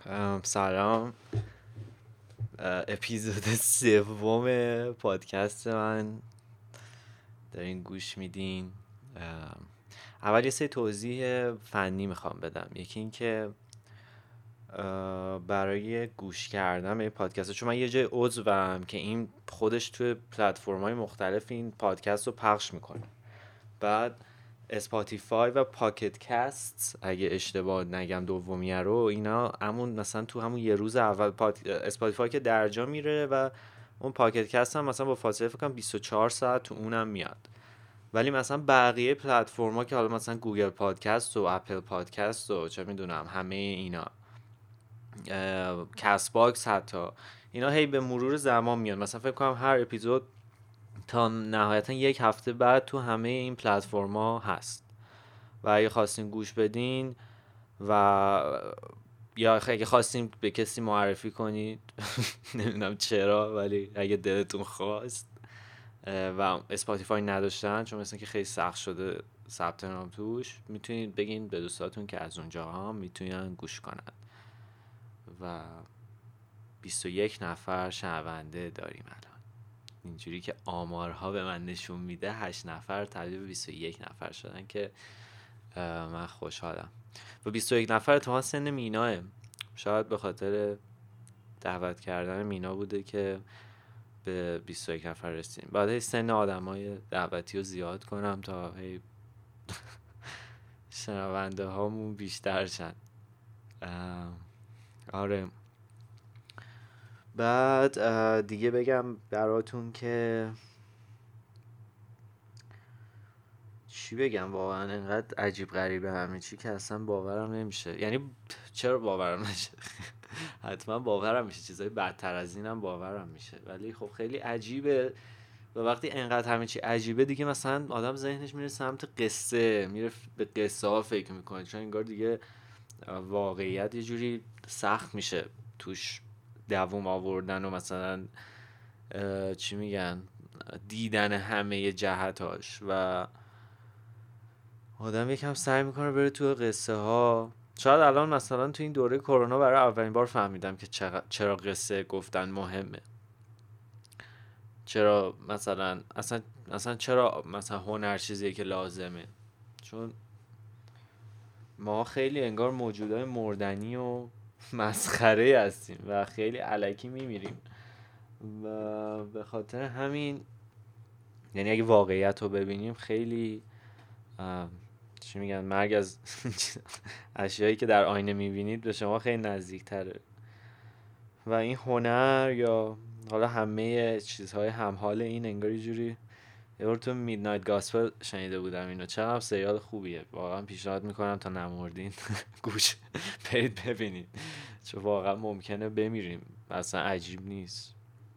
سلام. اپیزود سوم پادکست من دارین گوش میدین. اول یه سری توضیح فنی میخوام بدم. یکی این که برای گوش کردن به پادکست، چون من یه جای عضوم که این خودش توی پلتفرم‌های مختلف این پادکست رو پخش میکنه. بعد اسپاتیفای و پاکت کست اگه اشتباه نگم دومیه رو، اینا همون مثلا تو همون یه روز اول اسپاتیفای که درجا میره و اون پاکت کست هم مثلا با فاصله فکر کنم 24 ساعت تو اونم میاد. ولی مثلا بقیه پلتفرما که حالا مثلا گوگل پادکست و اپل پادکست و چه میدونم همه اینا، کست باکس حتی، اینا هی به مرور زمان میاد. مثلا فکر کنم هر اپیزود تا نهایتا یک هفته بعد تو همه این پلتفرما هست و اگه خواستین گوش بدین و یا اگه خواستین به کسی معرفی کنید نمیدونم چرا، ولی اگه دلتون خواست و اسپاتیفای نداشتن، چون مثلا که خیلی سخت شده ثبت نام توش، میتونید بگین به دوستاتون که از اونجا هم میتونن گوش کنن. و 21 نفر شنونده داریم الان. اینجوری که آمارها به من نشون میده 8 نفر تبدیل به 21 نفر شدن که من خوشحالم. و 21 نفر تو سن میناه، شاید به خاطر دعوت کردن مینا بوده که به 21 نفر رسیدیم. بعد سن آدمای دعوتی رو زیاد کنم تا شنونده هامون بیشتر شن. آره. بعد دیگه بگم براتون که چی بگم، واقعا انقدر عجیب غریبه همه چی که اصلا باورم نمیشه. یعنی چرا باورم نمیشه؟ حتما باورم میشه، چیزای بدتر از اینم باورم میشه، ولی خب خیلی عجیبه. و وقتی انقدر همه چی عجیبه دیگه مثلا آدم ذهنش میره سمت قصه، میره به قصه ها فکر میکنه، چون انگار دیگه واقعیت یه جوری سخت میشه توش دووم آوردن و مثلا چی میگن، دیدن همه جهتاش. و آدم یکم سعی میکنه بره تو قصه ها. شاید الان مثلا تو این دوره کرونا برای اولین بار فهمیدم که چرا قصه گفتن مهمه. چرا مثلا اصلا چرا مثلا هنر چیزیه که لازمه. چون ما خیلی انگار موجودای مردنی و مسخره هستیم و خیلی الکی میمیریم و به خاطر همین، یعنی اگه واقعیت رو ببینیم خیلی چی میگن، مرگ از اشیایی که در آینه میبینید به شما خیلی نزدیک تره. و این هنر یا حالا همه چیزهای همحال این انگار یه جوری. یه بار تو میدنایت گاسپل شنیده بودم اینو، چقدر سریال خوبیه، واقعا پیشنهاد میکنم تا نمردین گوش برید ببینید، چون واقعا ممکنه بمیریم، اصلا عجیب نیست.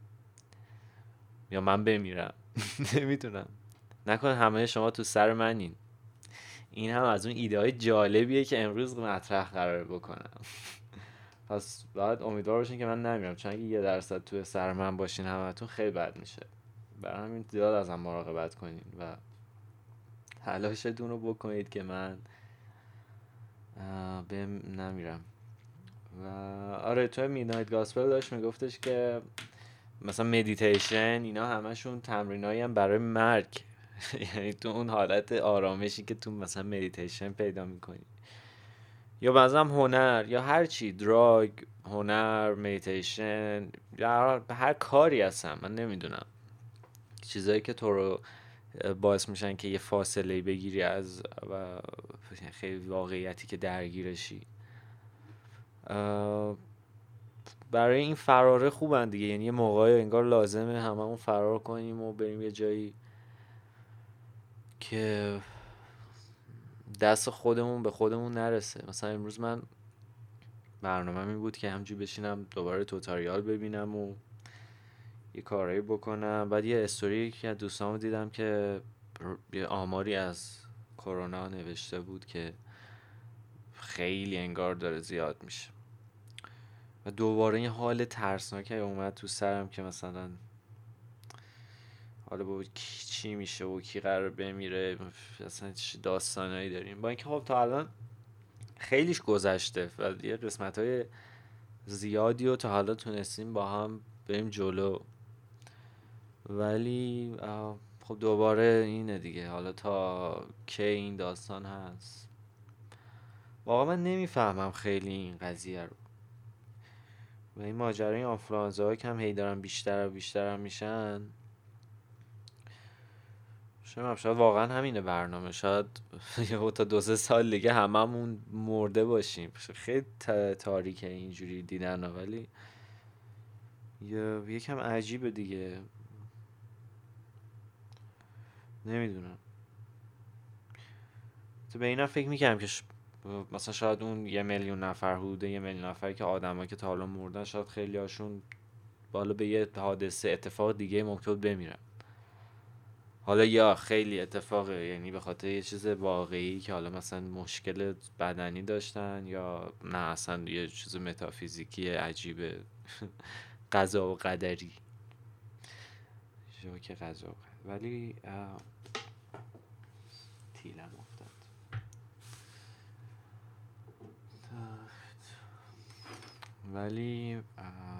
یا من بمیرم نمیدونم، نکنه همه شما تو سر منین. این هم از اون ایده های جالبیه که امروز مطرح قرار بکنم. پس باید امیدوار باشین که من نمیرم، چون اگه 1% تو سر من باشین همتون خیلی بد میشه. برای همین زیاد ازم مراقبت کنین و تلاشتون رو بکنید که من نمیرم. و آره، توی میدنایت گاسپل داشت میگفتش که مثلا مدیتیشن اینا همشون تمرینایی هم برای مرگ. یعنی تو اون حالت آرامشی که تو مثلا مدیتیشن پیدا میکنی، یا بعضا هنر یا هر چی، دراگ، هنر، مدیتیشن، یا هر کاری هستم، من نمیدونم، چیزایی که تو رو باعث میشن که یه فاصله بگیری از و خیلی واقعیتی که درگیرشی. برای این فراره خوبن دیگه. یعنی یه موقعی انگار لازمه هممون فرار کنیم و بریم یه جایی که دست خودمون به خودمون نرسه. مثلا امروز من برنامه می بود که همجوری بشینم دوباره توتاریال ببینم و یه کارایی بکنم. بعد یه استوری که از دوستامو دیدم که یه آماری از کرونا نوشته بود که خیلی انگار داره زیاد میشه و دوباره این حال ترسناک اومد تو سرم که مثلا حالا بابا چی میشه و کی قرار بمیره، اصلا چه داستانایی داریم. با اینکه خب تا الان خیلیش گذشته و یه قسمت‌های زیادی و تا حالا تونستیم با هم بریم جلو، ولی خب دوباره اینه دیگه، حالا تا کی این داستان هست. واقعا من نمیفهمم خیلی این قضیه رو و این ماجرای آنفلوانزا که هم هی دارن بیشتر و بیشتر هم میشن. شاید واقعا همینه برنامه، شاید یه تا 2-3 سال دیگه هممون مرده باشیم. خیلی تاریکه اینجوری دیدن، ولی یکم عجیبه دیگه. نمیدونم، تو به اینا فکر میکنم که مثلا شاید اون 1,000,000 نفر، حدود 1,000,000 نفر که آدمایی که تا حالا مردن، شاید خیلی هاشون بالا به یه حادثه اتفاق دیگه ممکن بمیرن. حالا یا خیلی اتفاقه، یعنی به خاطر یه چیز واقعی که حالا مثلا مشکل بدنی داشتن، یا نه اصلا یه چیز متافیزیکی عجیبه. قضا و قدری، که قضا و قدر. ولی تیلم افتاد. ولی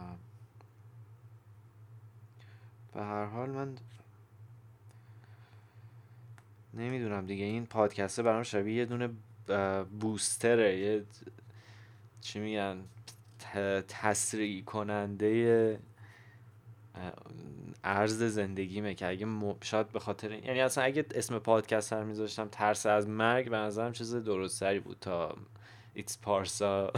به هر حال من نمیدونم دیگه، این پادکسته برام شبیه یه دونه بوستره، یه چی میگن، تسریع کننده عرض زندگیمه که اگه شاید به خاطر یعنی اصلا اگه اسم پادکست رو میذاشتم ترس از مرگ، به نظرم چیز درستری بود تا ایتس پارسا.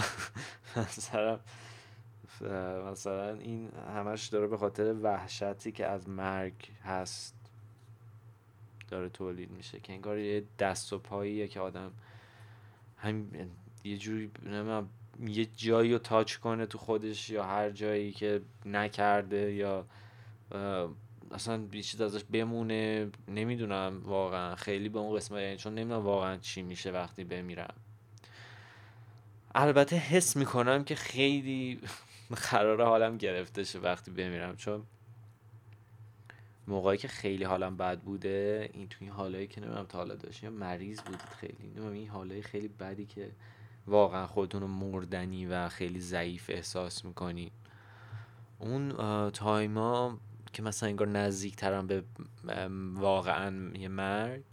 مثلا این همش داره به خاطر وحشتی که از مرگ هست داره تولید میشه، که انگار یه دست و پاییه که آدم هم یه جوری نمیدونم یه جایی رو تاچ کنه تو خودش، یا هر جایی که نکرده، یا اصلا یه چیز ازش بمونه. نمیدونم واقعا خیلی به اون قسمت، یعنی چون نمیدونم واقعا چی میشه وقتی بمیرم. البته حس میکنم که خیلی قراره حالم گرفته شه وقتی بمیرم، چون موقعی که خیلی حالم بد بوده، این تو این حالایی که نمیدونم تا حالا داشتین یا مریض بودید، خیلی نمیدونم این حالای خیلی بدی که واقعا خودتون رو مردنی و خیلی ضعیف احساس میکنی، اون تایما که مثلا انگار نزدیکترم به واقعا یه مرگ،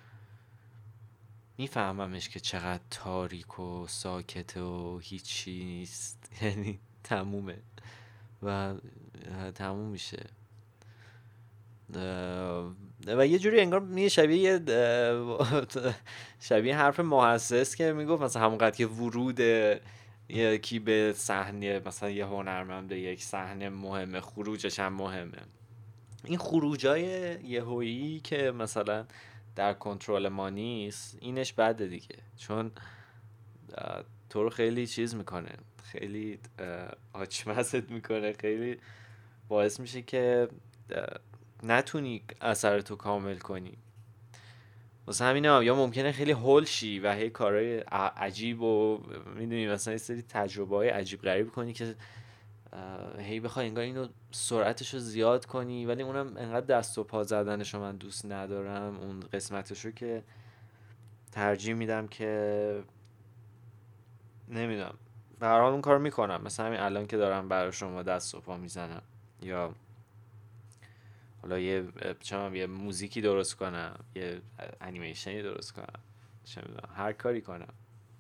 میفهممش که چقدر تاریک و ساکت و هیچی نیست. یعنی تمومه و تموم میشه. و یه جوری انگار میگه شبیه شبیه حرف محسس که میگفت مثلا همونقدر که ورود یکی به صحنه، مثلا یه هنرمند به یک صحنه مهمه، خروجش هم مهمه. این خروجای یهویی که مثلا در کنترل ما نیست، اینش بده دیگه، چون تو رو خیلی چیز میکنه، خیلی آچمزت میکنه، خیلی باعث میشه که نتونی اثرتو کامل کنی. واسه همینه یا ممکنه خیلی هول شی و هی کارهای عجیب و میدونی مثلا یه سری تجربه های عجیب غریب کنی که هی بخوای انگار اینو سرعتشو زیاد کنی، ولی اونم انقدر دست و پا زدنشو من دوست ندارم، اون قسمتشو که ترجیح میدم که نمیدونم به هر حال اون کارو میکنم. مثلا همین الان که دارم برای شما دست و پا میزنم، یا حالا یه موزیکی درست کنم، یه انیمیشنی درست کنم، چه میدونم هر کاری کنم،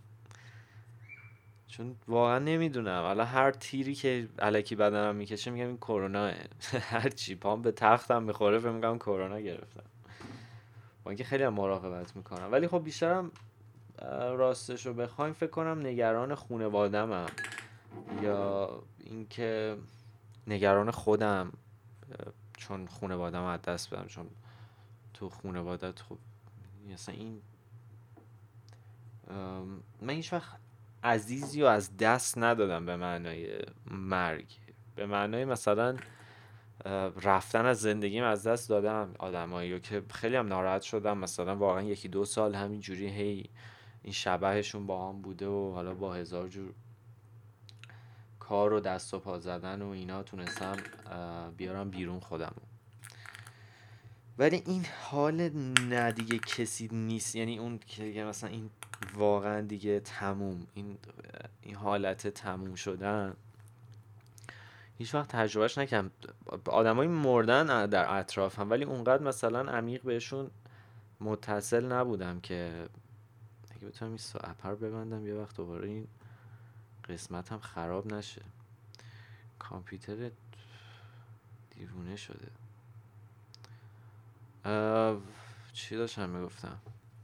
چون واقعا نمیدونم الان هر تیری که الکی بدنم میکشه میگم این کروناه. هر چی پام به تختم میخوره فکر میگم کرونا گرفتم، با اینکه خیلی هم مراقبت میکنم. ولی خب بیشترم راستش رو بخوایم فکر کنم نگران خونوادمم، یا اینکه نگران خودم، چون خونوادم از دست بدم، چون تو خونوادت خب مثلا این من هیچ وقت عزیزی رو از دست ندادم به معنای مرگ، به معنای مثلا رفتن از زندگیم از دست دادم آدمایی رو که خیلی هم ناراحت شدم، مثلا واقعا 1-2 سال همین جوری هی این شبهشون با هم بوده و حالا با هزار جور کار و دست و پا زدن و اینا تونستم بیارم بیرون خودم. ولی این حال نه دیگه کسی نیست، یعنی اون که مثلا این واقعا دیگه تموم، این حالت تموم شدن هیچ وقت تجربهش نکردم. آدمایی مردن در اطرافم ولی اونقدر مثلا عمیق بهشون متصل نبودم که اگه بتونم این اپ رو ببندم یه وقت دوباره این قسمت هم خراب نشه. کامپیوتر دیوونه شده. چی داشتم میگفتم؟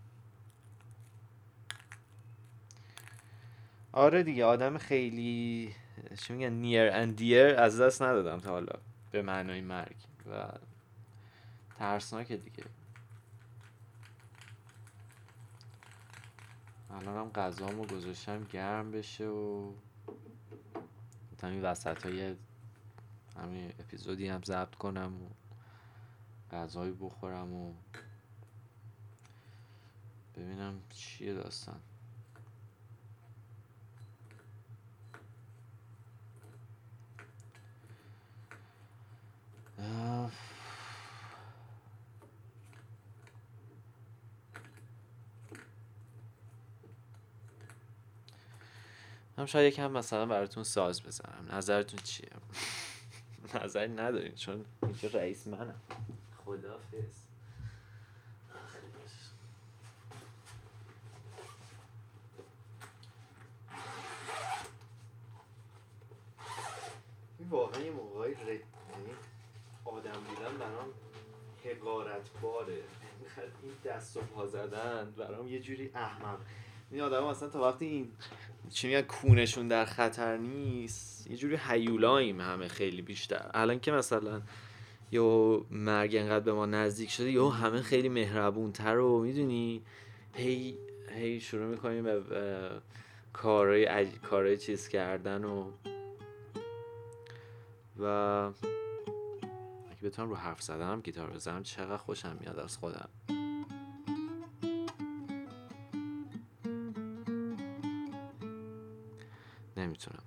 آره دیگه، آدم خیلی چی میگن نیر اند دیر از دست ندادم تا حالا به معنای مرگ و ترسناکه دیگه. الانم غذامو گذاشتم گرم بشه و همین وسط های همین اپیزودی هم ضبط کنم و غذایی بخورم و ببینم چیه داستان. هم شاید یکم مثلا براتون ساز بزنم. نظرتون چیه؟ نظری ندارین چون اینجا رئیس منم. خداحافظ. این واقعا یه موقعی آدم بودن برام حقارت باره. این دست و پا زدن برام یه جوری احمق. این آدم ها اصلا تا وقتی این چی میگن کونشون در خطر نیست یه جوری هیولاییم همه خیلی بیشتر. الان که مثلا یه مرگ انقدر به ما نزدیک شده یه همه خیلی مهربون تر و میدونی هی شروع میکنیم به کارهای چیز کردن و اگه بتونم رو حرف زدنم گیتار بزنم چقدر خوشم میاد از خودم. نمیتونم.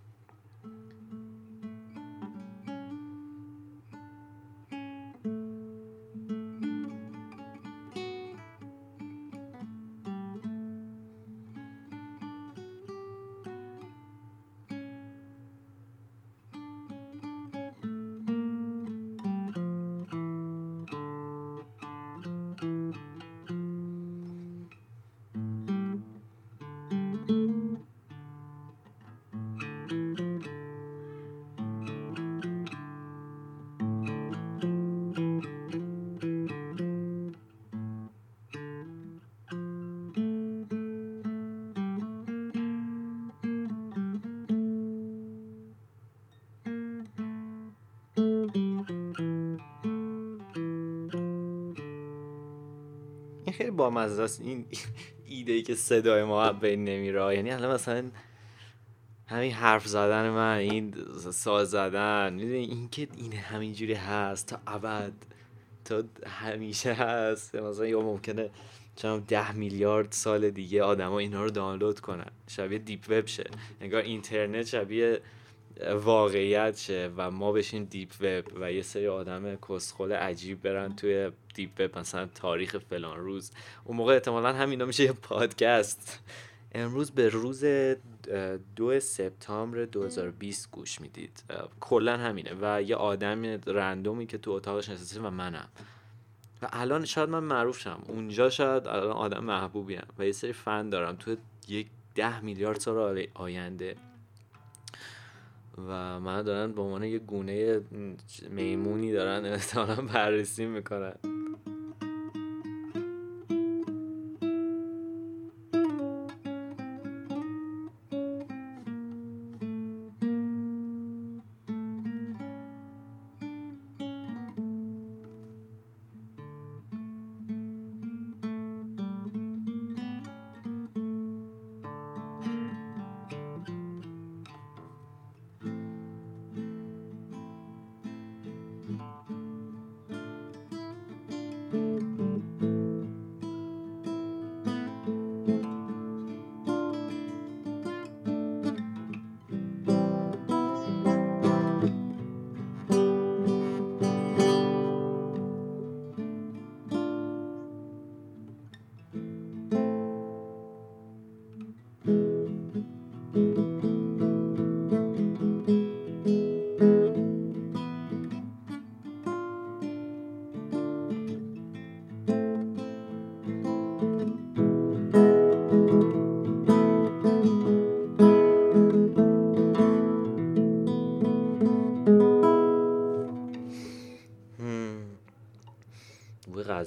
این خیلی بامزه است این ایده‌ای که صدای ما بین نمیره. یعنی الان مثلا همین حرف زدن من، این ساز زدن، میدونی این که این همینجوری هست تا ابد، تا همیشه هست. مثلا یا ممکنه چند 10 میلیارد سال دیگه آدما اینا رو دانلود کنن، شبیه دیپ وب شه، انگار اینترنت شبیه واقعیت شه و ما بشیم دیپ وب و یه سری آدم کسخل عجیب برن توی دیپ وب مثلا تاریخ فلان روز. اون موقع احتمالاً همینا میشه یه پادکست. امروز به روز 2 سپتامبر 2020 گوش میدید. کلا همینه و یه آدم رندومی که تو اتاقش نشسته و منم و الان شاید من معروف شم، اونجا شاید الان آدم محبوبیم و یه سری فن دارم تو یک 10 میلیارد سال آینده و من دارن به عنوان یه گونه میمونی دارن احتمالاً بررسی میکنن.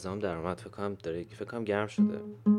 غذام در اومد. فکر کنم گرم شده.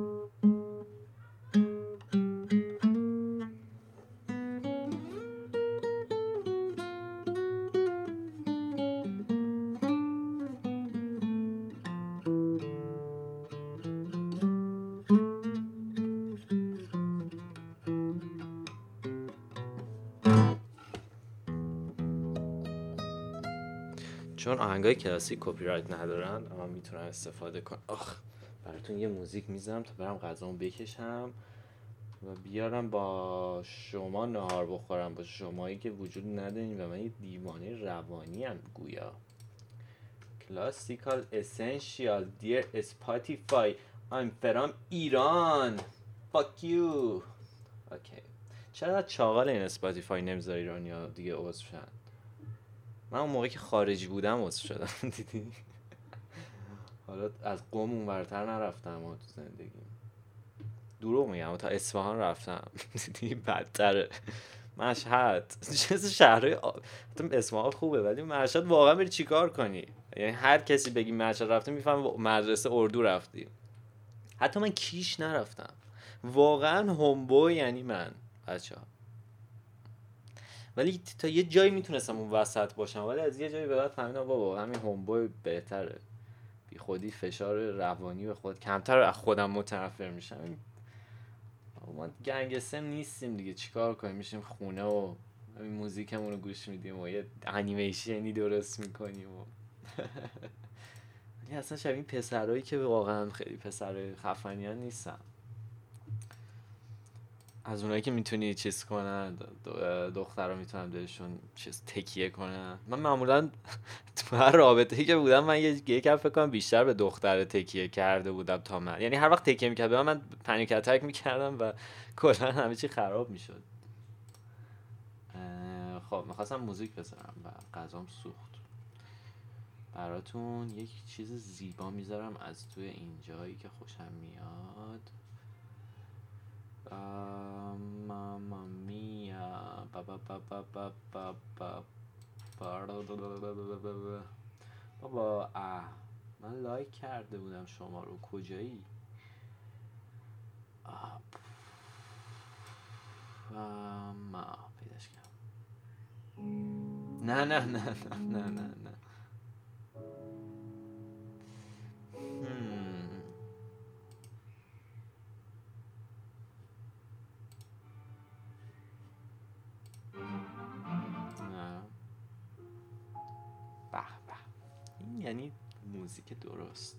چون آهنگای کلاسیک کپی رایت ندارن اما میتونم استفاده کنم. براتون یه موزیک میذارم تا برم غذامو بکشم و بیارم با شما نهار بخورم، با شمایی که وجود ندارین و من یه دیوانه روانی ام گویا. کلاسیکال اسنشیال دیر اسپاتیفای I'm from ایران fuck you. اوکی. چرا چاقال این اسپاتیفای نمیذاره ایرانیا دیگه عضو شن؟ من اون موقعی که خارجی بودم عضو شدم دیدی. حالا از قم اونورتر نرفتم و تو زندگیم. دروغ میگم تا اصفهان رفتم. دیدی بدتره. مشهد چیز شهرهای اصفهان خوبه ولی مشهد واقعا بری چیکار کنی؟ یعنی هر کسی بگی مشهد رفته میفهمه مدرسه اردو رفتی. حتی من کیش نرفتم. واقعا هومبو یعنی من بچه‌ها. ولی تا یه جایی میتونستم اون وسط باشم ولی از یه جایی به بعد فهمیدم بابا همین هومبو بهتره. بی خودی فشار روانی به خود کمتر از خودم متنفر میشم. ما گنگستر نیستیم دیگه، چیکار کنیم؟ میشیم خونه و همین موزیکمون رو گوش میدیم و یه انیمیشنی درست میکنیم و ولی اصلا شبیه پسرایی که واقعا خیلی پسرای خفنی ها نیستن. از اونایی که میتونی چیز کنن، دخترها میتونن بهشون چیز تکیه کنن. من معمولا تو هر رابطه‌ای که بودم من یکم فکر کنم بیشتر به دختر تکیه کرده بودم تا من. یعنی هر وقت تکیه میکرد به من پنیک اتک میکردم و کلا همه چی خراب میشد. خب میخواستم موزیک بذارم و غذام سوخت. براتون یک چیز زیبا میذارم از توی این جایی که خوشم میاد. ماما میا بابا من لایک کرده بودم شما رو، کجایی؟ ما پیداش کردم. نه نه نه نه نه نه نه. این یعنی موزیک درست.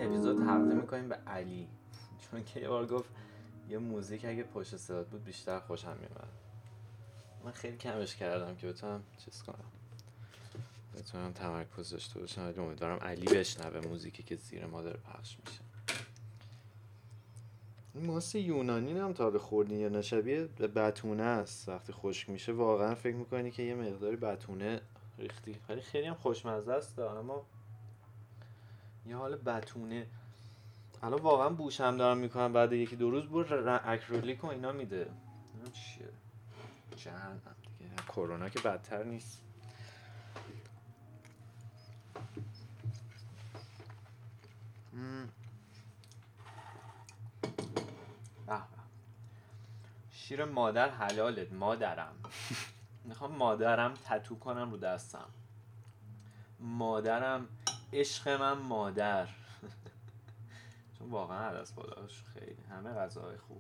اپیزود تقدیم میکنیم به علی، چون که یه بار گفت یه موزیک اگه پشت صدات بود بیشتر خوشم میومد. من خیلی کمش کردم که بتونم چیز کنم، بتونم تمرکز داشته باشم، ولی امیدوارم علی بشنوه موزیکی که زیر ما داره پخش میشه. این ماست یونانی هم تا حالا خوردین یا نه؟ شبیه بتونه است، وقتی خشک میشه واقعا فکر میکنی که یه مقداری بتونه ریختی، ولی خیلی هم خوشمزه است. اما یه حال بتونه الان واقعا بوشم دارم میکنم، بعد یکی دو روز بر اکریلیک و اینا میده. اینا چیه؟ جهنم دیگه، کرونا که بدتر نیست. شیر مادر حلالت مادرم. میخوام مادرم تتو کنم رو دستم. مادرم عشق من مادر. چون واقعا عدس بالاش خیلی همه غذاهای خوب.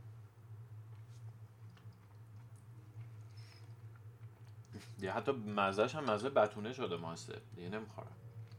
دیگه حتی مزهش هم مزه بتونه شده ماسته دیگه نمیخورم.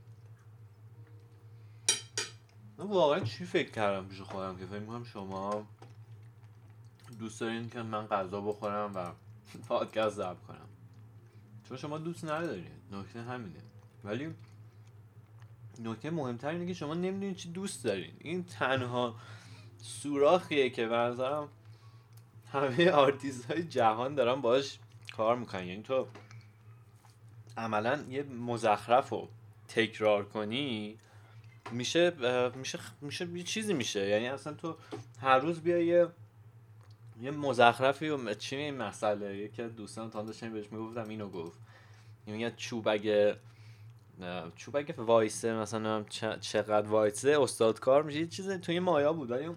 من واقعا چی فکر کردم پیش خودم که فکر میکنم شما دوست دارین که من غذا بخورم و پادکست ضبط کنم، چون شما دوست ندارین. نکته همینه. ولی نکته مهمتر اینه که شما نمیدونین چی دوست دارین. این تنها سوراخیه که به نظرم همه آرتیست های جهان دارن باش کار میکنن. یعنی تو عملا یه مزخرف رو تکرار کنی میشه یه چیزی میشه. یعنی اصلا تو هر روز بیا یه مزخرفی و چی این مسئله، یکی از دوستان تا داشتم بهش میگفتم اینو گفت، میگه چوب اگه وایسه مثلا چقدر وایسه استادکار میشه. یه چیزی توی مایا بود. ولی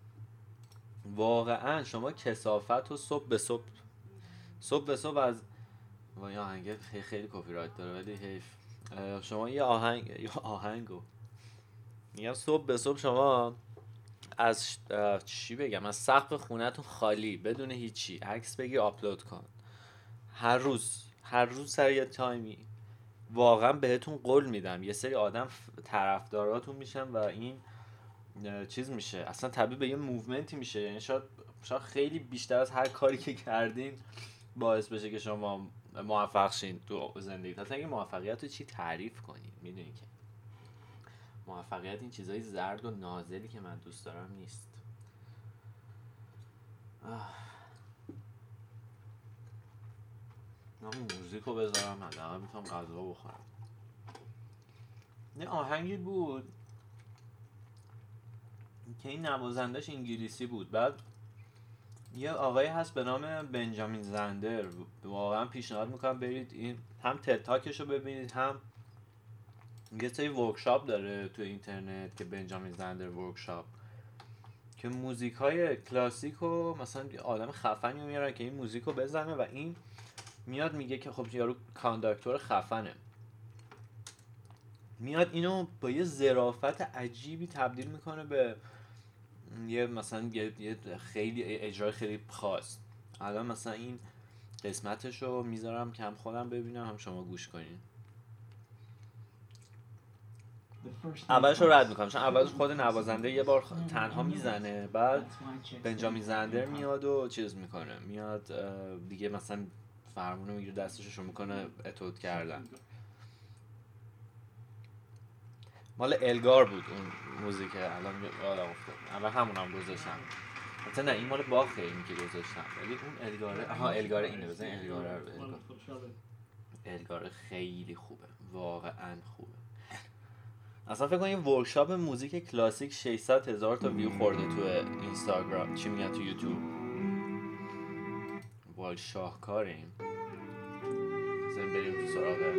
واقعا شما کثافت و صبح به صبح از یه آهنگ خیلی کپی رایت داره ولی حیف. شما یه آهنگو میگم صبح به صبح شما از چی بگم، از سقف خونه‌تون خالی بدون هیچی عکس بگی آپلود کن هر روز سر یه تایمی. واقعا بهتون قول میدم یه سری آدم طرفداراتون میشن و این چیز میشه، اصلا تبدیل به یه موومنتی میشه. یعنی شاید خیلی بیشتر از هر کاری که کردین باعث بشه که شما موفق شین تو زندگی. اصلا اگه موفقیت رو چی تعریف کنین؟ میدونی که موفقیت این چیزای زرد و نازلی که من دوست دارم نیست. من موزیک رو بذارم حداقل میتونم غذا بخورم. یه آهنگی بود که این نوازندش انگلیسی بود، بعد یه آقایی هست به نام بنجامین زندر. واقعا پیشنهاد میکنم برید این هم تتاکش رو ببینید، هم یه سری ورکشاپ داره تو اینترنت که بنجامین زندر ورکشاپ، که موزیک های کلاسیک رو مثلا آدم خفنی رو میارن که این موزیک رو بزنه و این میاد میگه که خب یارو کانداکتور خفنه، میاد اینو با یه ظرافت عجیبی تبدیل میکنه به یه مثلا یه خیلی اجرای خیلی خاص. الان مثلا این قسمتشو میذارم که هم خودم ببینم هم شما گوش کنین. اولش رو رد میکنم چون اولش خود نوازنده یه بار تنها میزنه، بعد بنجامین زندر میاد و چیز میکنه، میاد دیگه مثلا فرمونو میگیره دستشو شروع میکنه اتود کردن. مال الگار بود اون موزیک، الان یادم افتاد. اول همونم گذاشتم. البته نه این مال باخه اینی که گذاشتم، ولی اون الگاره الگاره اینه. بزن الگاره رو الگاره خیلی خوبه، واقعا خوبه. اصلا فکر کنم یه ورکشاپ موزیک کلاسیک 600,000 تا ویو خورده تو اینستاگرام، چی میگن تو یوتیوب. وای شاهکاریم. بزنیم بریم تو سراغ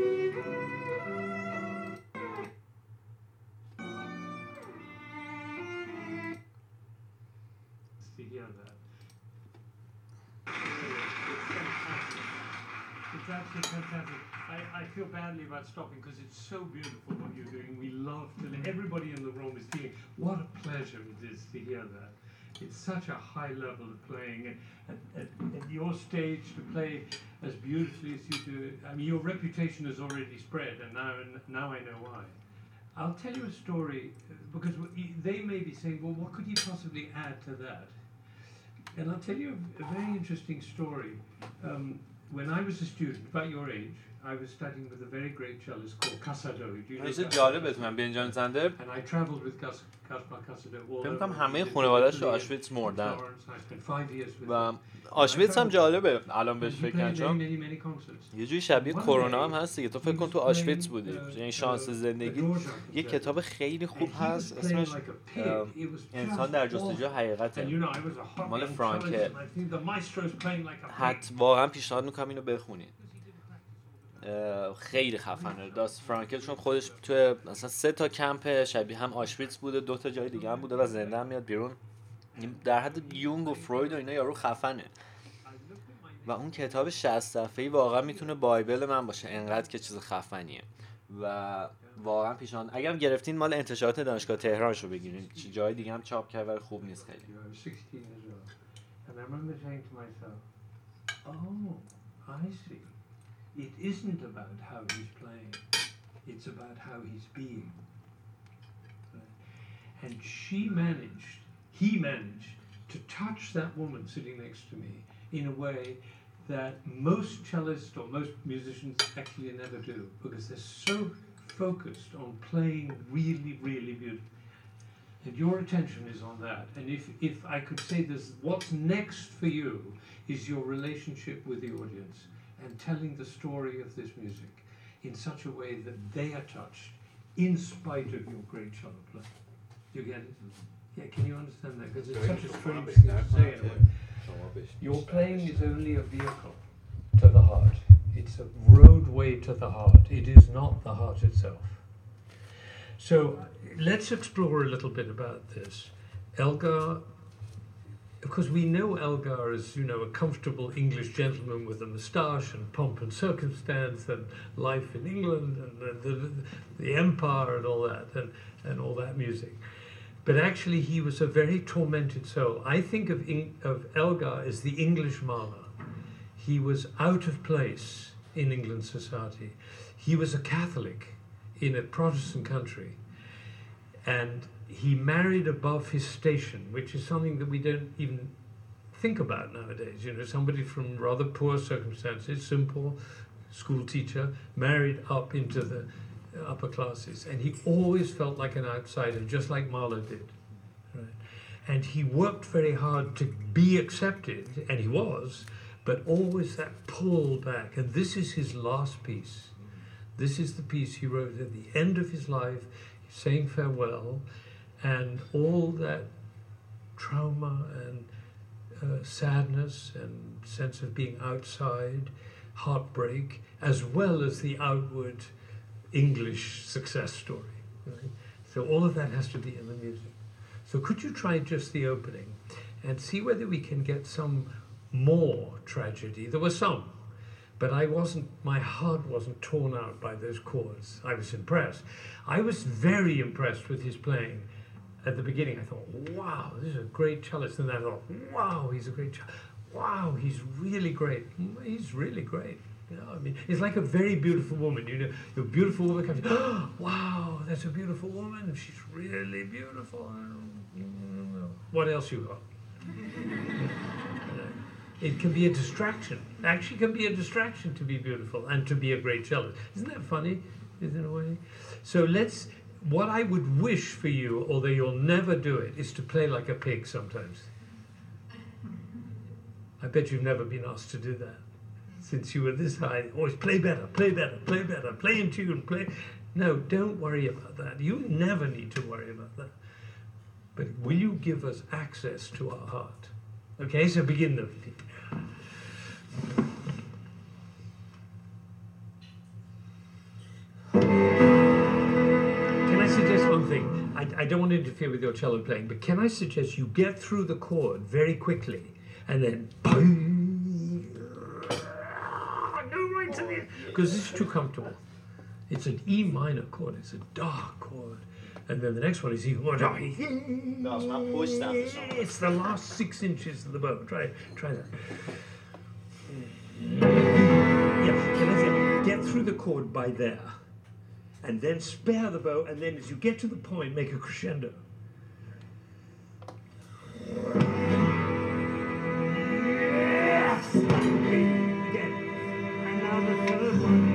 It's absolutely fantastic. I feel badly about stopping because it's so beautiful what you're doing. We love to. Everybody in the room is feeling what a pleasure it is to hear that. It's such a high level of playing at your stage to play as beautifully as you do. I mean, your reputation has already spread, and now I know why. I'll tell you a story because they may be saying, well, what could you possibly add to that? And I'll tell you a very interesting story. When I was a student, about your age, I was studying with a very great cellist called Casado. Do you know همیشه جالبه من بنجامین زندر And I traveled with Gaspar Casado. فکر می‌کنم همه خانواده‌اش تو آشویتس مردن. I spent 5 years with و him. آشویتس هم جالبه الان بهش He فکر played کنم many concerts. یه جوری شبیه کرونا هم هست دیگه تو فکر کن تو آشویتس بودی یعنی شانس زندگی یه کتاب خیلی خوب هست اسمش انسان در جستجوی حقیقته مال فرانکه واقعا پیشنهاد میکنم اینو بخونید خیلی خفنه داست فرانکل چون خودش توی مثلا 3 تا کمپ شبیه هم آشویتس بوده 2 تا جای دیگه هم بوده و زنده هم میاد بیرون در حد یونگ و فروید و اینا یارو خفنه و اون کتاب 60 صفحه‌ای واقعا میتونه بایبل من باشه انقدر که چیز خفنیه و واقعا پیشنهاد اگرم گرفتین مال انتشارات دانشگاه تهران شو بگیرین جای دیگه هم چاپ کرده ولی خوب نیست خیلی And I remember saying to myself, oh, I see. It isn't about how he's playing. It's about how he's being. And he managed to touch that woman sitting next to me in a way that most cellists or most musicians actually never do because they're so focused on playing really, really beautifully. And your attention is on that. And if I could say this, what's next for you is your relationship with the audience and telling the story of this music in such a way that they are touched in spite of your great cello playing. You get it? Yeah, can you understand that? Because it's such a strange thing to say in a way. Your playing is only a vehicle to the heart. It's a roadway to the heart. It is not the heart itself. So let's explore a little bit about this. Elgar, of course we know Elgar as, you know, a comfortable English gentleman with a moustache and pomp and circumstance and life in England and the empire and all that and all that music. But actually he was a very tormented soul. I think of Elgar as the English Mahler. He was out of place in England society. He was a Catholic in a Protestant country. And he married above his station, which is something that we don't even think about nowadays. You know, somebody from rather poor circumstances, simple school teacher, married up into the upper classes. And he always felt like an outsider, just like Mahler did. Right? And he worked very hard to be accepted, and he was, but always that pull back. And this is his last piece. This is the piece he wrote at the end of his life, saying farewell, and all that trauma and sadness and sense of being outside, heartbreak, as well as the outward English success story. Right? So all of that has to be in the music. So could you try just the opening and see whether we can get some more tragedy? There was some. But my heart wasn't torn out by those chords. I was impressed. I was very impressed with his playing. At the beginning, I thought, wow, this is a great cellist. And then I thought, wow, he's a great cellist. Wow, he's really great. He's really great. You know, I mean, it's like a very beautiful woman. You know, your beautiful woman comes, oh, wow, that's a beautiful woman. She's really beautiful. What else you got? It can be a distraction. Actually, can be a distraction to be beautiful and to be a great cellist. Isn't that funny, in a way? So what I would wish for you, although you'll never do it, is to play like a pig sometimes. I bet you've never been asked to do that. Since you were this high, always play better, play better, play better, play in tune, play. No, don't worry about that. You never need to worry about that. But will you give us access to our heart? Okay, so begin the... Can I suggest one thing? I don't want to interfere with your cello playing, but can I suggest you get through the chord very quickly and then go right to the end, because this is too comfortable. It's an E minor chord, it's a dark chord. And then the next one is E. It's the last 6 inches of the bow. Try that. Yeah, get through the chord by there. and then spare the bow, and then as you get to the point, make a crescendo. Yes! Again. And now the third one.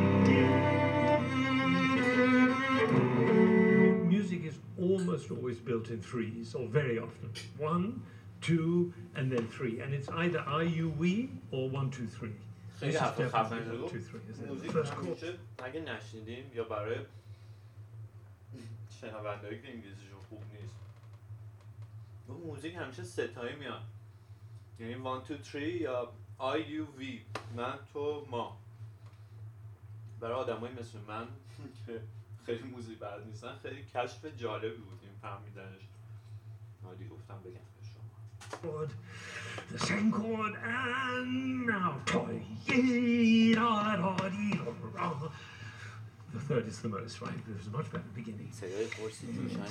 Music is almost always built in threes, or very often. 1, 2, and then 3. And it's either I, you, we, or 1, 2, 3. خیلی حرف خفن شد. 1, 2, 3, isn't it? موزیک First chord. همیشه اگه نشنیدیم یا برای شنوندهایی که انگلیسیشون خوب نیست، اون موزیک همیشه ستایی میاد، یعنی 1 2 3 یا I you we، من تو ما. برای آدمایی مثل من که خیلی موزیک بلد نیستن خیلی کشف جالبی بود این فهمیدنش. عادی گفتم بگم به شما. Chord, the same chord, and now toy. The third is the most, right? There's a much better beginning. صدای قرصی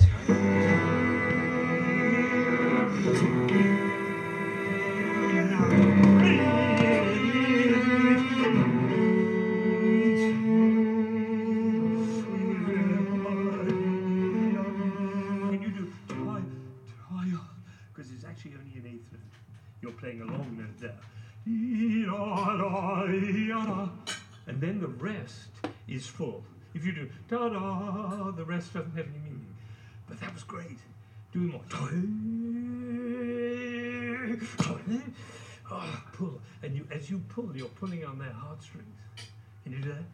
Can you do toy? Because it's actually only an eighth note. You're playing a long note there. And then the rest is full. If you do da-da, the rest doesn't have any meaning. But that was great. Do more. Oh, pull. And you, as you pull, you're pulling on their heartstrings. Can you do that?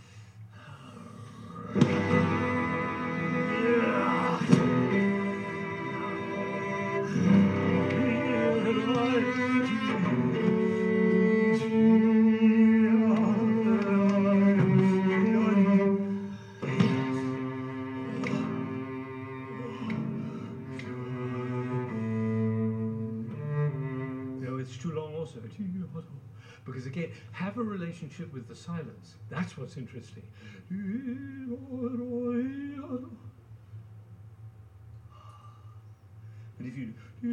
Because again, have a relationship with the silence. That's what's interesting. But if you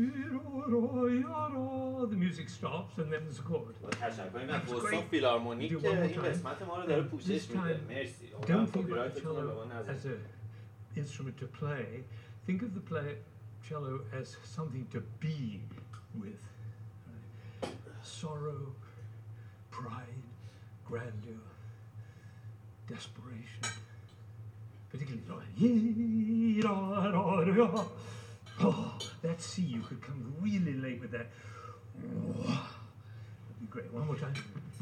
the music stops and then there's a chord. تشکر از بوستون فیلارمونیک که این قسمت ما رو داره پوشش میده. مرسی. Don't think about the cello as an instrument to play. Think of the cello as something to be with. Sorrow, pride, grandeur, desperation. Particularly, oh, that C, you could come really late with that. That'd be great. One more time.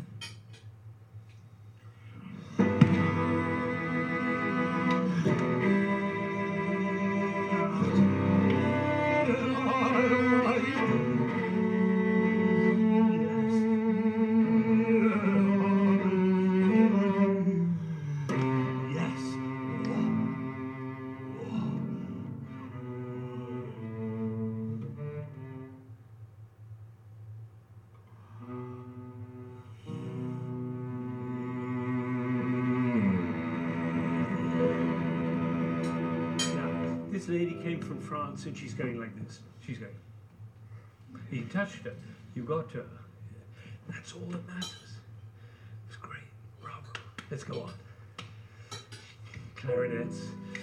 This lady came from France and she's going like this. She's going. You touched her. You got to her. That's all that matters. It's great. Bravo. Let's go on. Clarinets.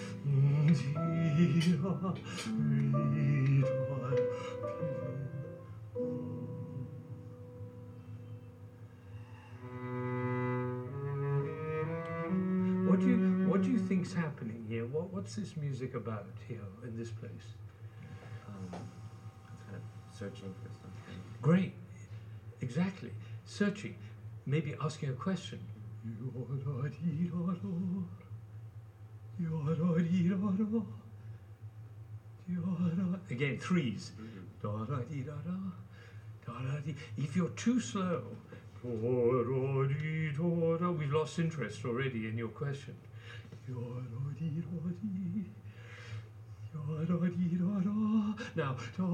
What do you think's happening here? What's this music about here in this place? Kind of searching for something. Great. Exactly. Searching. Maybe asking a question. Again, threes. If you're too slow, we've lost interest already in your question. Now,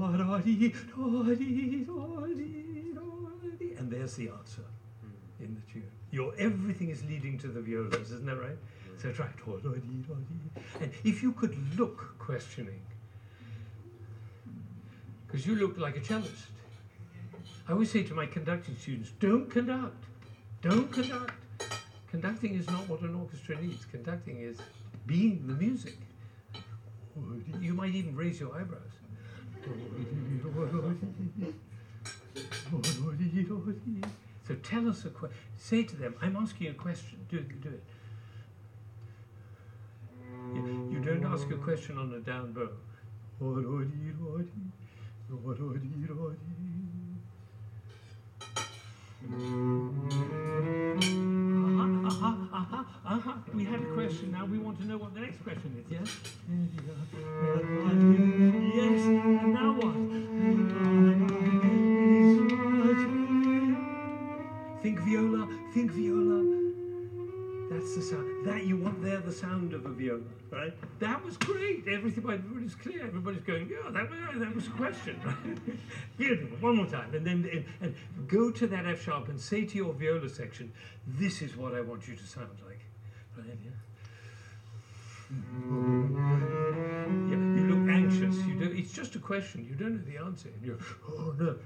and there's the answer in the tune. Everything is leading to the violas, isn't that right? So try. And if you could look questioning, because you look like a cellist. I always say to my conducting students, don't conduct. Don't conduct. Conducting is not what an orchestra needs. Conducting is being the music. You might even raise your eyebrows. So tell us a question. Say to them, I'm asking a question. Do it. You don't ask a question on a down bow. We had a question, now we want to know what the next question is, yes? Yes, and now what? Think viola, think viola. That's the sound. That you want there, the sound of a viola, right? That was great. Everybody's clear. Everybody's going, yeah, that was a question, right? Beautiful. One more time. And then and go to that F sharp and say to your viola section, this is what I want you to sound like. Right? Yeah. Yeah, you look anxious. You don't, it's just a question. You don't know the answer. And you're, oh no.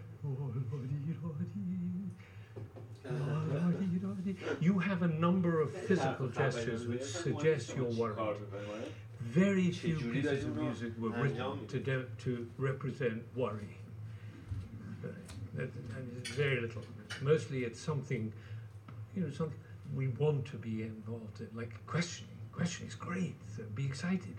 You have a number of physical gestures which suggest you're worried. Very few pieces of music were written to represent worry. And it's very little. Mostly it's something, something we want to be involved in, like questioning. Questioning is great. So be excited.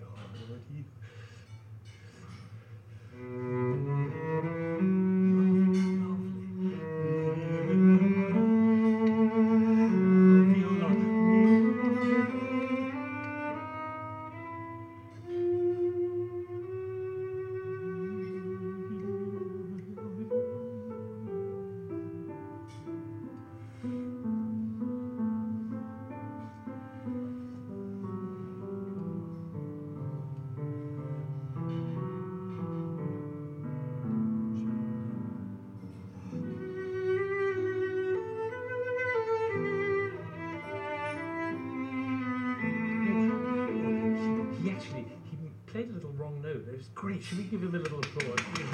Great, should we give him a little applause?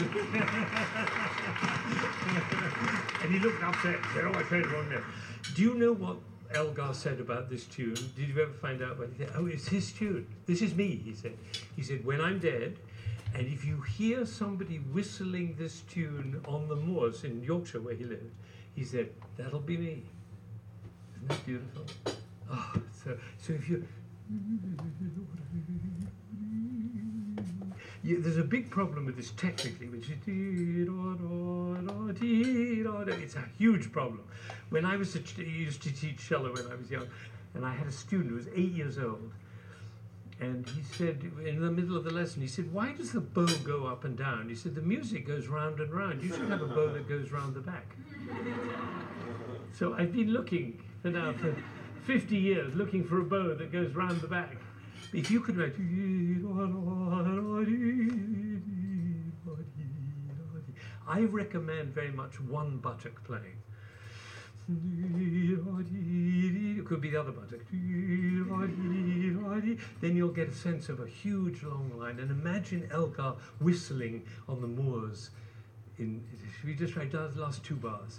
And he looked upset and said, oh, I played the wrong note. Do you know what Elgar said about this tune? Did you ever find out what he said? Oh, it's his tune. This is me, he said. He said, when I'm dead, and if you hear somebody whistling this tune on the moors in Yorkshire where he lived, he said, that'll be me. Isn't that beautiful? Oh, so if you... there's a big problem with this technically, which is it's a huge problem. When I used to teach cello when I was young, and I had a student who was 8 years old, and he said in the middle of the lesson, he said, "Why does the bow go up and down?" He said, "The music goes round and round. You should have a bow that goes round the back." So I've been looking for 50 years, looking for a bow that goes round the back. If you could write, I recommend very much one buttock playing. It could be the other buttock. Then you'll get a sense of a huge long line. And imagine Elgar whistling on the moors. Should we just write down the last two bars?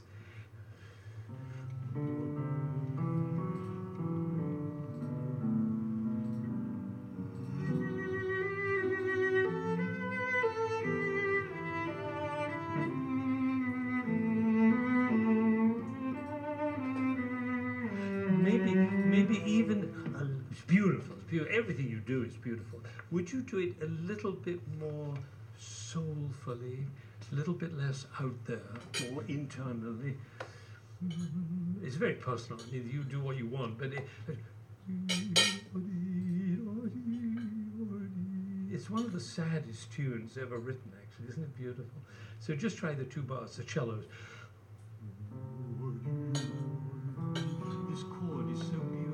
Maybe even, it's beautiful, everything you do is beautiful. Would you do it a little bit more soulfully, a little bit less out there, more internally? It's very personal, you do what you want, but it's one of the saddest tunes ever written, actually, isn't it beautiful? So just try the two bars, the cellos. This chord is so beautiful.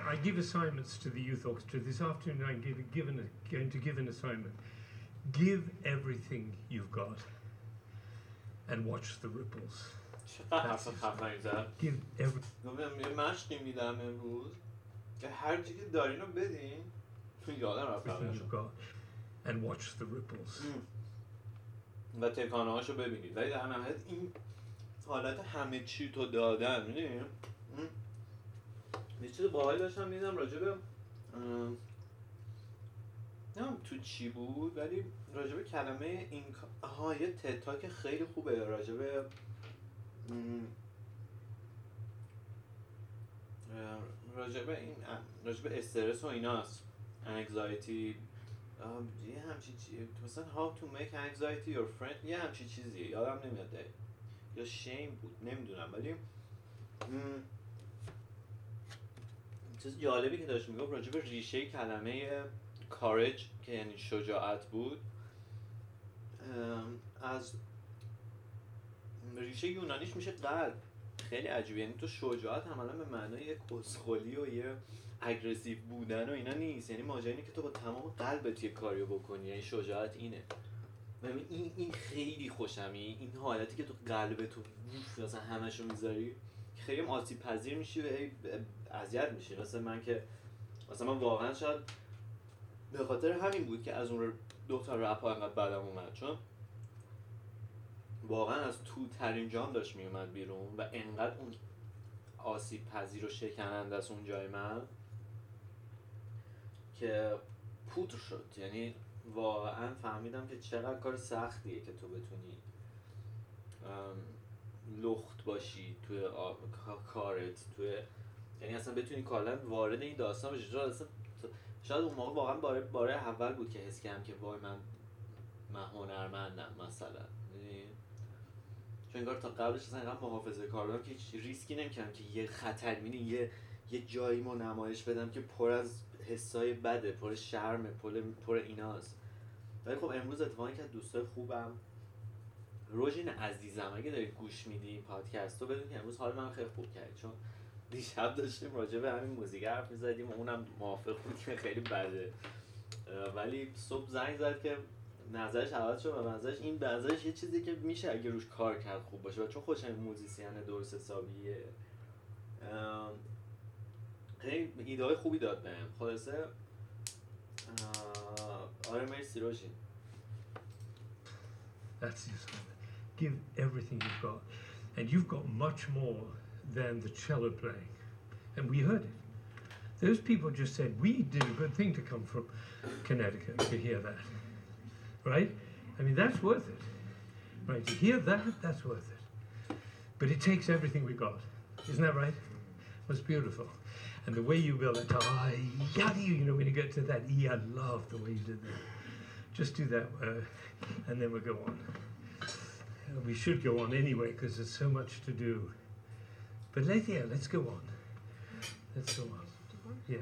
I give assignments to the youth orchestra. This afternoon I'm going to give an assignment. Give everything you've got and watch the ripples. چقدر حرف خفنی زد. Give every... یه مشقی میدم امروز که هر چی که دارین رو بدین. یادم رفت everything you've got and watch the ripples. و تکانه هاشو ببینید. ولی در نهایت این حالت همه چی تو دادن، میدونی؟ یه چیز باحالی داشتم میدم راجع به نمیدونم تو چی بود، ولی راجع به کلمه این یه تتاک خیلی خوبه راجع به راجع به استرس و ایناست، anxiety، یه همچین چیزی مثلا how to make anxiety your friend، یه همچین چیزی یادم نمیاد یا shame بود نمیدونم، ولی چیز جالبی که داشت میگفت راجع به ریشه کلمه courage که یعنی شجاعت بود، از ریشه یونانیش میشه قلب. خیلی عجیبه، یعنی تو شجاعت عملا به معنای یه کسخلی و یه اگریسیو بودن و اینا نیست، یعنی ماجرا اینه که تو با تمام قلبت یه کاریو بکنی، یعنی شجاعت اینه. ببین این خیلی خوشمی، این حالتی که تو قلبت تو مثلا همشو میذاری خیلی آسیب پذیر میشی و اذیت میشی. مثلا من واقعا شاید به خاطر همین بود که از اون دو تا رپ ها انقدر بدم اومد، چون واقعا از تو ترین جام داشت میومد بیرون و انقدر اون آسیب پذیر و شکننده از اون جای من که پودر شد. یعنی واقعا فهمیدم که چقدر کار سختیه که تو بتونی لخت باشی توی کارت، یعنی اصلا بتونی کاملا وارد این داستان بشی. شاید اون موقع واقعا باره اول بود که حس کردم که وای من هنرمندم مثلا، چون انگار تا قبلش اصلا اینقدر محافظه کار بودم که هیچ ریسکی نمی‌کردم که یه خطر یه جایی رو نمایش بدم که پر از حسای بده، پر شرمه، پر ایناست. ولی خب امروز اتفاقی که دوستای خوبم روژین عزیزم اگه داری گوش میدی این پادکست رو بدون که امروز حال من خیلی خوب کرد، چون دیشب داشتیم راجع به همین موزیک حرف می‌زدیم و اونم موافق بود که خیلی بده، ولی صبح زنگ زد که نظرش عوض شد و نظرش این بنظرش یه چیزی که میشه اگه روش کار کرد خوب باشه و چون خودش هم موزیسین درست حسابیه خیلی ایده‌های خوبی داد بهم. خلاصه آره مرسی روژین. That's the assignment. Give everything you've got. And you've got much more than the cello playing. And we heard it. Those people just said, we did a good thing to come from Connecticut to hear that. Right? I mean, that's worth it. Right? To hear that, that's worth it. But it takes everything we got. Isn't that right? It was beautiful. And the way you build it, you know, when you get to that E, I love the way you did that. Just do that, and then we'll go on. We should go on anyway, because there's so much to do. But let's go on. Let's go on. Yeah.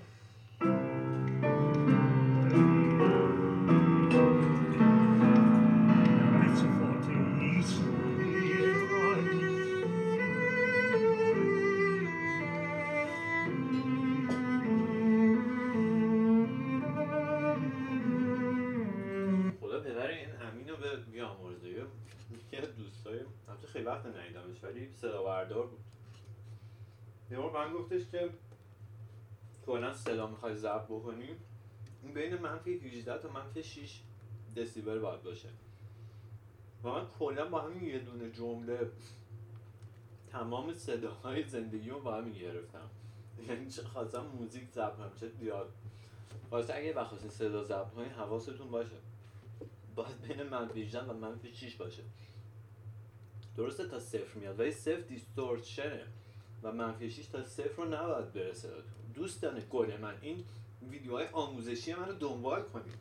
خیلی وقت ندیدمش ولی صدا بردار بود. یه بار من گفتش که کلا صدا میخوای ضبط بکنی این بین منفی 18 تا منفی 6 دسیبل باید باشه و من کلا با همین یه دونه جمله تمام صداهای زندگیمو با همین گرفتم. یعنی چه خواستم موزیک ضبط کنم چه دیاد واسه اگه بخواستین صدا ضبط کنین حواستون باشه باید بین منفی 18 و منفی 6 باشه. درسته تا 0 میاد ولی 0 دیستورشنه و منفی 6 تا 0 رو نباید برسه. دوستان گل من این ویدیوهای آموزشی من رو دنبال کنید.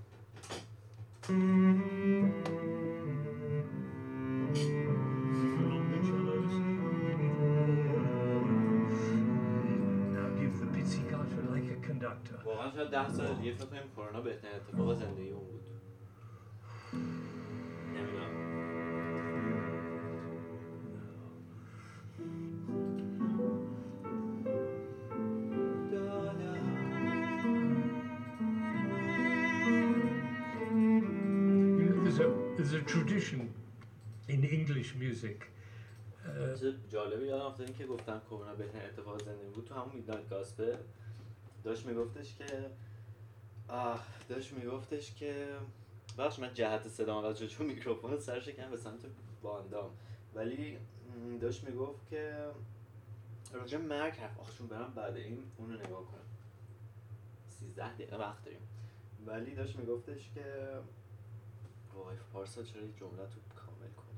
واقعا شاید 10 سال دیگه فکر کنیم کرونا بهترین اتفاق زندگی اون بود. نمیدونم. There's a tradition in English music. چه جالبی یادم افتاد این که گفتم کرونا بهترین اتفاق زندگی بود. تو همون میدنایت گاسپل داشت میگفتش که بخش من جهت صدا عوض شد چون میکروفون سرش کردم به سمت باندام، ولی داشت میگفت که راجع مرگ حرف آخشون برم بعد این اونو نگاه کنم 13 دقیقه وقت داریم، ولی داشت میگفتش که وای پارسا چرا این جمله تو کامل کن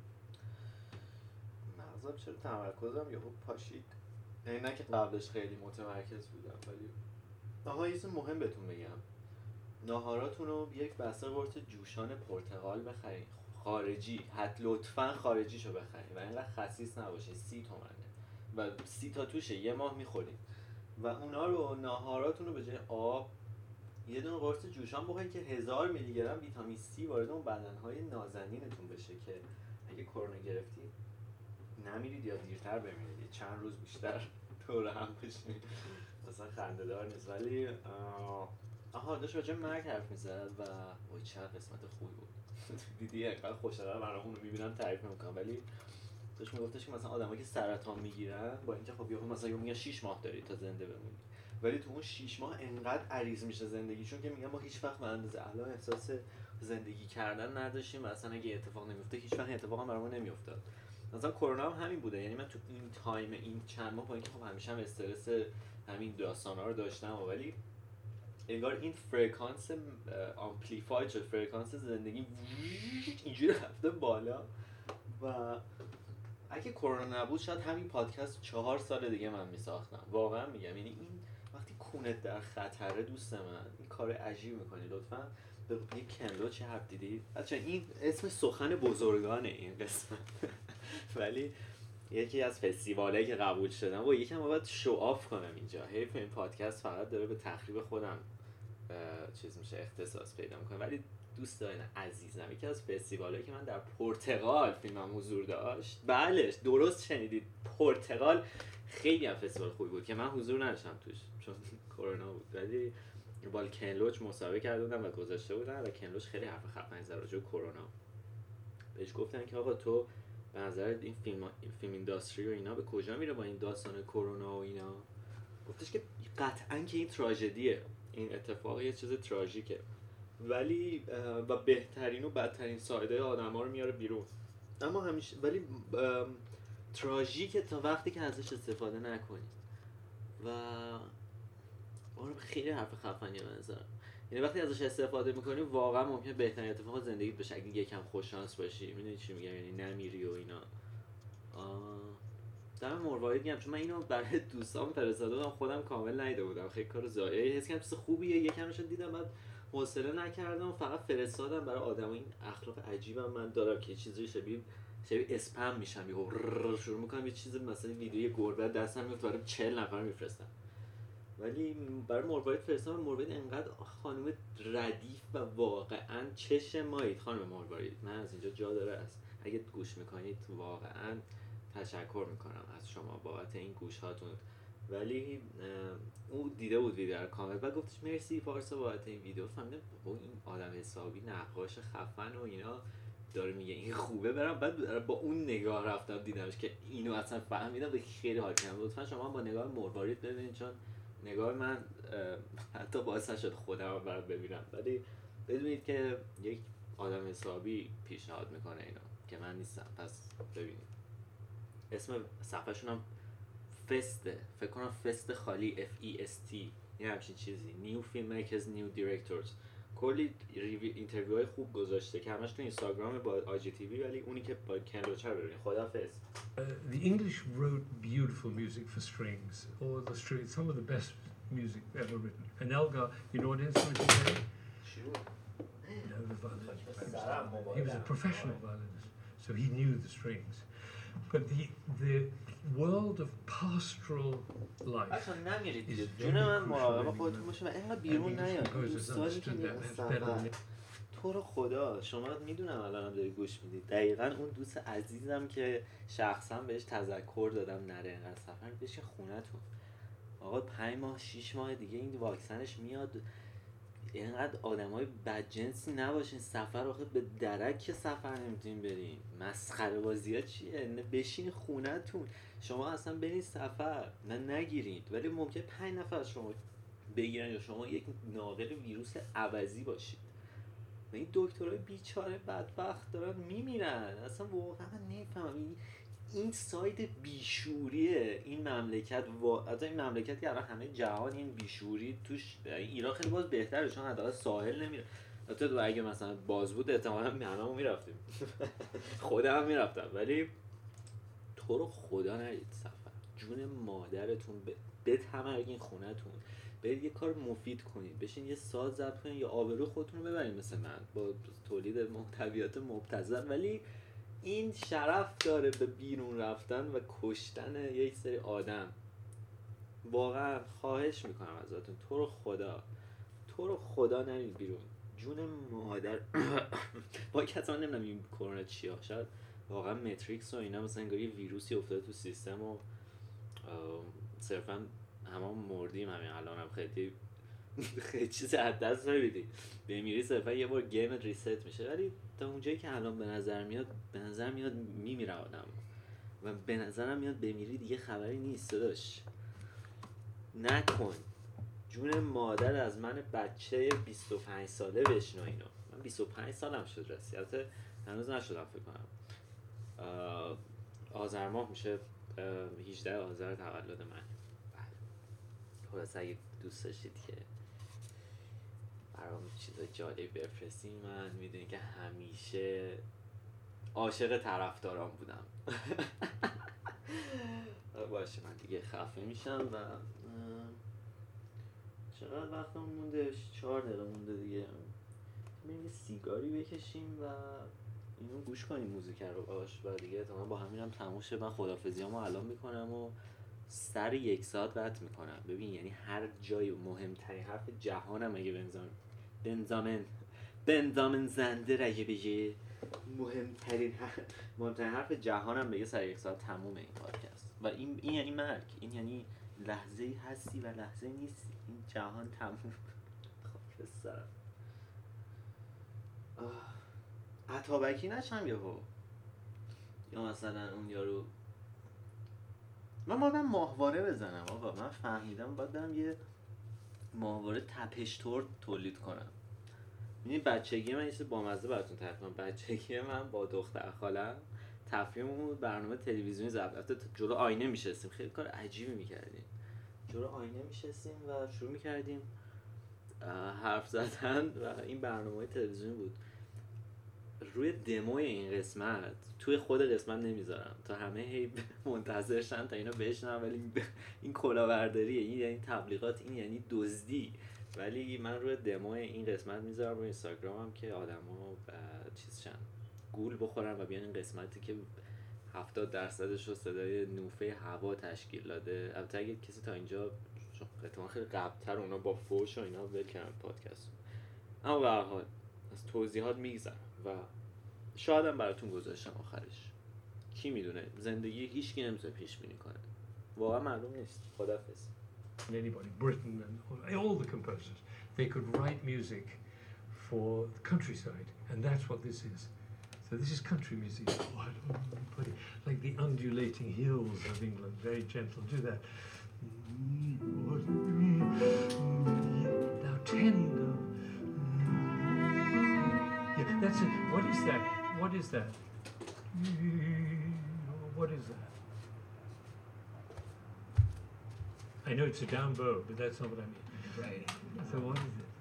مغزم چرا تمرکزم یهو پاشید، یعنی نه که قبلش خیلی متمرکز بودم، ولی آها یه چیز مهم بهتون بگم، ناهاراتون رو یک بسته قرص جوشان پرتقال بخرین خارجی، لطفاً خارجیشو بخرین و اینقدر خسیس نباشه، 30 تومنه و 30 تا توشه، یه ماه میخورین و اونا رو ناهاراتون رو به جای آب یه دونه قرص جوشان بخورین که 1000 میلی گرم ویتامین C وارد اون بدنهای نازنینتون بشه که اگه کرونا گرفتی نمیرید یا دیرتر بمیرید، یه چند روز بیشتر دور هم بشین، مثلا خنده‌دار نیست، ولی آها داشت راجع مرگ حرف میزد و وای چه قسمت خوبی بود دیدی انقدر خوشحالم من اونو میبینم تعریف نمیکنم، ولی داشت میگفتش که مثلا آدمایی که سرطان میگیرن با اینکه خب یهو مثلا میگن 6 ماه داری تا زنده بمونی، ولی تو اون 6 ماه انقدر عریض میشه زندگیشون که میگن ما هیچ وقت به اندازه الان احساس زندگی کردن نداشتیم و اصلا اگه اتفاق نمیفته هیچ وقت اتفاق هم برامون نمیافتاد. مثلا کرونا هم همین بوده، یعنی من تو این تایم این چند ماه با اینکه خب همیشه هم استرس همین داستانا رو داشتم، ولی انگار این فرکانس آمپلیفاید شد، فرکانس زندگی اینجوری رفته بالا و اگه کرونا نبود شاید همین پادکست 4 سال دیگه من میساختم، واقعا میگم، یعنی این وقتی کونت در خطره دوست من این کار عجیب میکنی، لطفا به یک کندو چه حرف دیدید بچه، این اسم سخن بزرگانه این قسمت ولی یکی از فستیوالایی که قبول شدم و یکم باید شو آف کنم اینجا، حیف این پادکست فقط داره به تخریب خودم چیز میشه اختصاص پیدا میکنه، ولی دوستان عزیزم یکی از فستیوالایی که من در پرتغال فیلمم حضور داشت، بله درست شنیدید پرتغال، خیلی هم فستیوال خوبی بود که من حضور نداشتم توش چون کرونا بود، ولی بال کنلوچ مسابقه کرده بودن و گذاشته بودن و کنلوچ خیلی حرف خفنی زد راجع به کرونا، بهش گفتن که آقا تو به نظرت این فیلم اینداستری و اینا به کجا میره با این داستان کرونا و اینا؟ گفتش که قطعاً که این تراژدیه، این اتفاق یه چیز تراژیکه، ولی و بهترین و بدترین سایده آدم‌ها رو میاره بیرون، اما همیشه ولی تراژیکه تا وقتی که ازش استفاده نکنی و اون خیلی حرف خفنیه به نظرم، یعنی وقتی ازش استفاده میکنی واقعا ممکنه بهترین اتفاق زندگیت بشه اگه یکم خوش شانس باشی، میدونی چی میگم، یعنی نمیری و اینا. دم مروارید میگم چون من اینو برای دوستام فرستاده بودم، خودم کامل ندیده بودم، خیلی کار ضایعی، حس کردم چیز خوبیه، یکمش دیدم بعد حوصله نکردم، فقط فرستادم برای آدما، این اخلاق عجیبم من دارم که چیزی شبیه اسپم میشم، یهو شروع میکنم یه چیز مثلا ویدیوی گربه دستم میفته برای 40 نفر میفرستم، ولی برای مروارید فرستادم، مروارید انقدر خانم ردیف و واقعا چش مایید خانم مروارید، من از اینجا جا داره است اگه گوش میکنید واقعا تشکر میکنم از شما بابت این گوش هاتون، ولی او دیده بود ویدیو رو کامل و گفتش مرسی پارسا بابت این ویدیو، فهمیدم بابا این آدم حسابی نقاش خفن و اینا داره میگه این خوبه، برم بعد با اون نگاه رفتم دیدمش که اینو اصلا فهمیدم و خیلی حال کردم، لطفا شما با نگاه مروارید ببینید چون نگاه من حتی باعث نشد خودم رو برام ببینم، ولی بدونید که یک آدم حسابی پیشنهاد میکنه اینو که من نیستم، پس ببینید اسم صفحه‌شون هم فسته، فکر کنم فست خالی FEST یه همچین چیزی، New Filmmakers New Directors، کلی اینترویوهای خوب گذاشته که همش تو اینستاگرام با IGTV، ولی اونی که با کنلوچ رو ببینید. خدافظ. The English wrote beautiful music for strings, or the strings, some of the best music ever written. And Elgar, you know what instrument he played? No, the violin. He was a professional violinist, so he knew the strings. But the world of pastoral life. اصلا نمیرید دیگه جون من مراقب خودتون باشه و اینقدر بیرون نیاد، دوستانی که نیستن تو رو خدا، شما میدونم الانم داری گوش میدید، دقیقاً اون دوست عزیزم که شخصا بهش تذکر دادم نره اینقدر سفر بشه خونتون، آقا 5 ماه 6 ماه دیگه این واکسنش میاد، اینقدر آدمای بدجنسی نباشین. سفر آخه به درک که سفر نمیتونین برین. مسخره بازی ها چیه؟ نه بشین خونتون. شما اصلا برین سفر نه نگیرید، ولی ممکنه 5 نفر از شما بگیرن یا شما یک ناقل ویروس عوضی باشید. و این دکترای بیچاره بدبخت دارن میمیرن. اصلا واقعا من نمیفهمم این ساید بیشوریه این مملکت. حتی این مملکت که الان همه جهان این بیشوری توش، ایران خیلی باز بهتره چون حداقل ساحل نمیره. حتی تو اگه مثلا باز بود احتمالاً هممون میرفتیم خودم هم میرفتم. ولی تو رو خدا نرید سفر. جون مادرتون بتمرگین خونتون، برید یه کار مفید کنید، بشین یه ساز ضبط کنید یا آبرو خودتون رو ببرید مثل من با تولید محتویات مبتذل. ولی این شرف داره به بیرون رفتن و کشتن یک سری آدم. واقعا خواهش میکنم ازتون، تو رو خدا نرید بیرون. جون مادر با کسان نمیدونم این کرونا چیه، شاید واقعا متریکس و اینا مثلا انگار یه ویروسی افتاده تو سیستم و صرفا همه مردیم. همین الان هم خیلی چیز از دست نمیدی، بمیری صرفا یه بار گیمت ریست میشه. ولی تا اونجایی که الان به نظر میاد میمیره آدم و به نظرم میاد بمیری دیگه خبری نیست. داداش نکن. جون مادر از من بچه 25 ساله بشنو اینو. من 25 سالم شد رسیت، هنوز نشدم فکر کنم. آذر ماه میشه 18 آذر تولد من. خلاص اگه دوست داشتید که برام چیزای جالب بفرستین، من میدونی که همیشه عاشق طرفداران بودم. باشه من دیگه خفه میشم و چقدر وقتم مونده؟ 4 دقیقه مونده دیگه. بریم یه سیگاری بکشیم و اینو گوش کنیم موزیک رو باش و دیگه تا من با همینم تموم شه. من خدافظیامو الان میکنم و سر 1 ساعت رد میکنم. ببین یعنی هر جای مهمترین حرف جهانم اگه بنزامن زنده اگه بگه مهمترین حرف جهانم بگه سر 1 ساعت تمومه این پادکست. و این یعنی مرگ، این یعنی لحظه‌ای هستی و لحظه نیستی. این جهان تموم. خب سرم عطابکی نشم یهو، یا مثلا اون یارو من باید ماهواره بزنم. آقا من فهمیدم باید برم یه ماهواره تپش‌تور تولید کنم. یعنی بچگی من یه چیز بامزه براتون تعریف کنم. بچگی من با دختر خالم تفریحمون برنامه تلویزیونی ضبط رفته، جلو آینه میشستیم، خیلی کار عجیبی میکردیم. جلو آینه میشستیم و شروع میکردیم حرف زدن و این برنامه تلویزیونی بود. روی دموی این قسمت توی خود قسمت نمیذارم تا همه هی منتظرشن تا اینا بشنن، ولی این کلاهبرداریه، این یعنی تبلیغات، این یعنی دزدی. ولی من روی دموی این قسمت میذارم روی اینستاگرامم که آدما چیزشن گول بخورن و بیان این قسمتی که 70% رو صدای نوفه هوا تشکیل داده. البته اگه کسی تا اینجا احتمال خیلی قبل‌تر اونا با فوش و اینا ول کردن پادکست، اما به هر حال از توضیحات میگذرم و شاید هم براتون گذاشتم آخرش. کی میدونه، زندگی هیچ کی نمیتونه پیش بینی کنه، واقعا معلوم نیست. خدافظ. Anybody, Britain and all the composers, they could write music for the countryside, and that's what this is. So this is country music. Oh, I don't know, put it like the undulating hills of England, very gentle. Do that. Now tender. Yeah, that's it. What is that? What is that? What is that? I know it's a down bow, but that's not what I mean. Right. So what is it?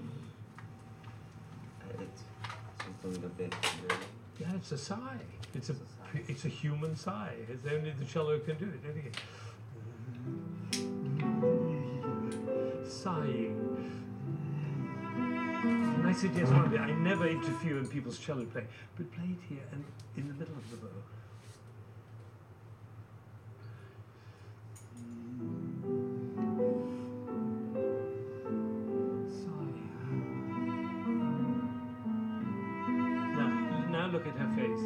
It's something a bit. Yeah, it's a sigh. It's a human sigh. It's only the cello can do it. Again. Sighing. And I suggest one day, I never interfere in people's cello playing, but play it here and in the middle of the bow. Now look at her face.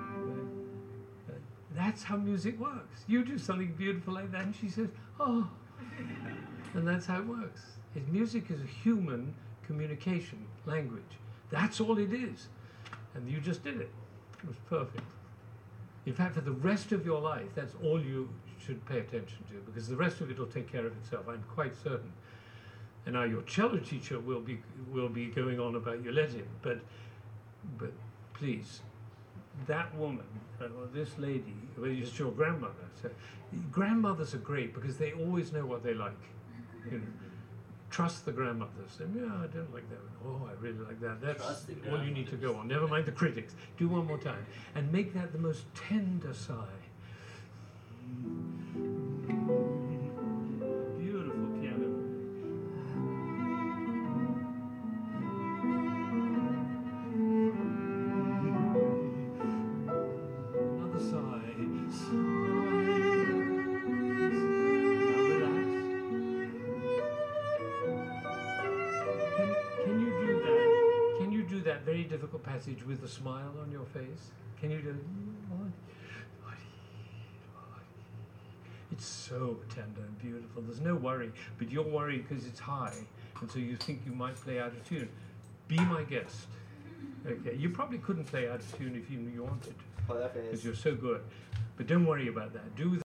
That's how music works. You do something beautiful like that and she says, oh. And that's how it works. Music is a human communication language. That's all it is. And you just did it. It was perfect. In fact, for the rest of your life, that's all you should pay attention to, because the rest of it will take care of itself, I'm quite certain. And now your cello teacher will be going on about your letting, but please, that woman, or this lady, well, it's your grandmother. So grandmothers are great because they always know what they like. You know, trust the grandmothers. Say, yeah, I don't like that one. Oh, I really like that. That's all you need to go on. Never mind the critics. Do one more time. And make that the most tender sigh. Beautiful piano. Another sigh. Now relax. Can you do that? Can you do that very difficult passage with a smile on your face? Can you do it? It's so tender and beautiful. There's no worry, but you're worried because it's high, and so you think you might play out of tune. Be my guest. Okay, you probably couldn't play out of tune if you knew you wanted to, because you're so good. But don't worry about that. Do